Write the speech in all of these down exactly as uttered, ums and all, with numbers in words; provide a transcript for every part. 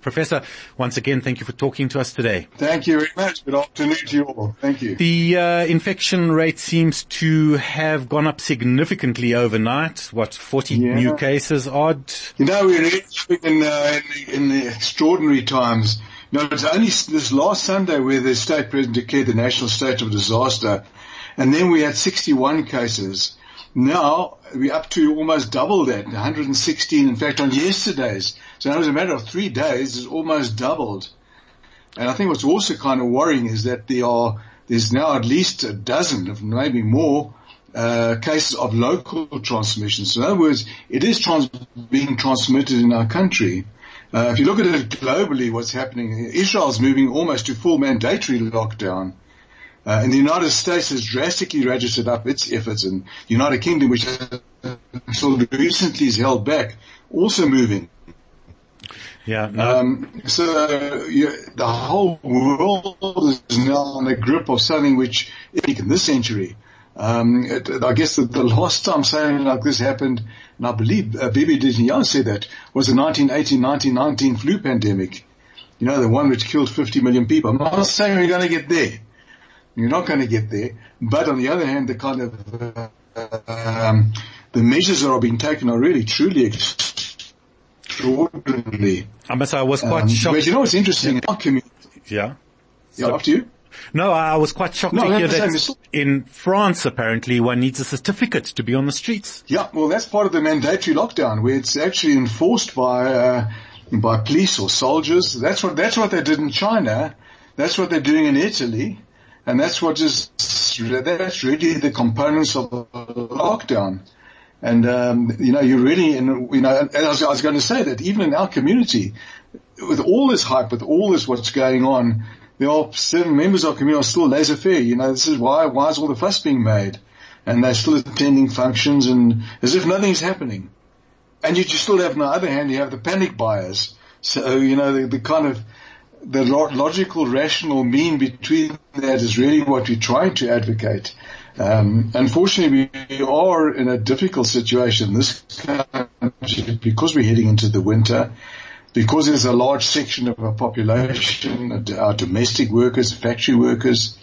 Professor, once again, thank you for talking to us today. Thank you very much. Good afternoon to you all. Thank you. The uh, infection rate seems to have gone up significantly overnight. What, forty yeah. new cases odd? You know, we're living in, uh, in, the, in the extraordinary times. You know, it's only this last Sunday where the state president declared the national state of disaster, and then we had sixty-one cases. Now we're up to almost double that, one hundred sixteen. In fact, on yesterday's, so it was a matter of three days, it's almost doubled. And I think what's also kind of worrying is that there are there's now at least a dozen, if maybe more, uh, cases of local transmission. So in other words, it is trans- being transmitted in our country. Uh, if you look at it globally, what's happening, Israel's moving almost to full mandatory lockdown. Uh, and the United States has drastically registered up its efforts, and the United Kingdom, which until recently is held back, also moving. Yeah. No. Um, so uh, you, the whole world is now in the grip of something which, in this century, um, it, I guess the, the last time something like this happened, and I believe uh, Bibi Netanyahu said that, was the nineteen eighteen nineteen nineteen flu pandemic. You know, the one which killed fifty million people. I'm not saying we're going to get there. You're not going to get there. But on the other hand, the kind of, uh, um, the measures that are being taken are really, truly extraordinary. I must say I was quite um, shocked. But you know what's interesting? In our community. Yeah. Yeah, after you. No, I was quite shocked no, to hear that same. in France, apparently, one needs a certificate to be on the streets. Yeah, well, that's part of the mandatory lockdown, where it's actually enforced by, uh, by police or soldiers. That's what, that's what they did in China. That's what they're doing in Italy. And that's what is, that's really the components of the lockdown. And, um, you know, you really, in, you know, and I was, I was going to say that even in our community, with all this hype, with all this what's going on, there are certain members of the community are still laissez-faire. You know, this is why, why is all the fuss being made? And they're still attending functions and as if nothing's happening. And you just still have, on the other hand, you have the panic buyers. So, you know, the, the kind of, the logical, rational mean between that is really what we're trying to advocate. Um, unfortunately, we are in a difficult situation in this country because we're heading into the winter, because there's a large section of our population, our domestic workers, factory workers,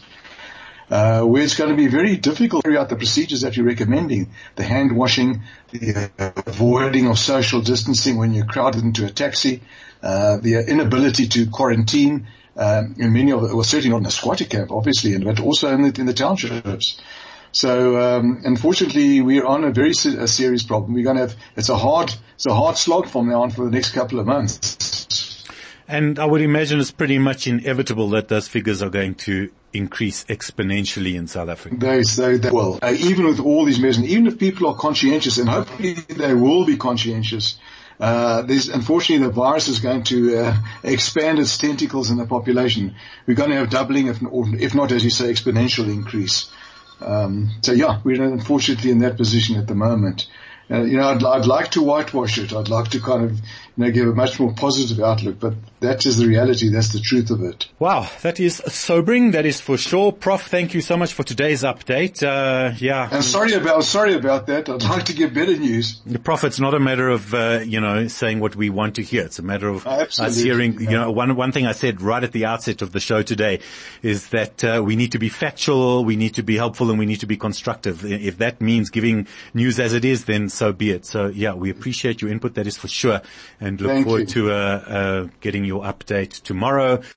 uh, where it's going to be very difficult to carry out the procedures that you're recommending. The hand washing, the avoiding of social distancing when you're crowded into a taxi, uh, the inability to quarantine, um, in many of the, well, certainly not in a squatter camp, obviously, but also in the, in the townships. So, um, unfortunately, we're on a very se- a serious problem. We're going to have, it's a hard, it's a hard slog from now on for the next couple of months. And I would imagine it's pretty much inevitable that those figures are going to increase exponentially in South Africa. They, they, they will. Uh, even with all these measures, even if people are conscientious, and hopefully they will be conscientious, uh, there's, unfortunately, the virus is going to uh, expand its tentacles in the population. We're going to have doubling, if, if not, as you say, exponential increase. Um, so yeah, we're unfortunately in that position at the moment. Uh, you know, I'd, I'd like to whitewash it. I'd like to kind of, you know, give a much more positive outlook, but that is the reality. That's the truth of it. Wow, that is sobering. That is for sure. Prof, thank you so much for today's update. Uh, yeah. I'm sorry about, sorry about that. I'd like to give better news. The Prof, it's not a matter of, uh, you know, saying what we want to hear. It's a matter of Absolutely. us hearing, you know, one, one thing I said right at the outset of the show today is that, uh, we need to be factual, we need to be helpful, and we need to be constructive. If that means giving news as it is, then so be it. So yeah, we appreciate your input. That is for sure. And look Thank forward you. to, uh, uh, getting your update tomorrow.